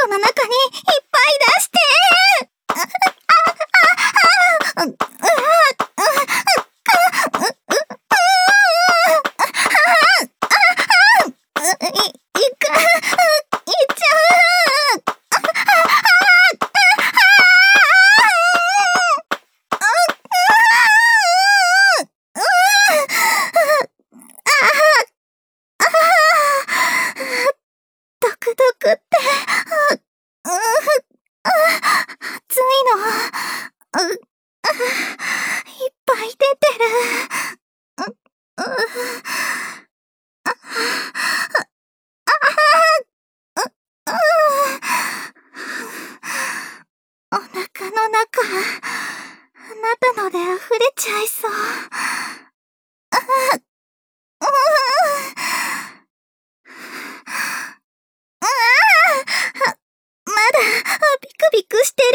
の中にいっぱい出して。ドクドクって、熱いの、いっぱい出てる。お腹の中、あなたので溢れちゃいそう。まだビクビクしてる。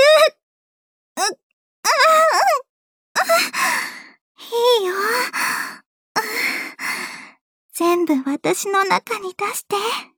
いいよ。全部私の中に出して。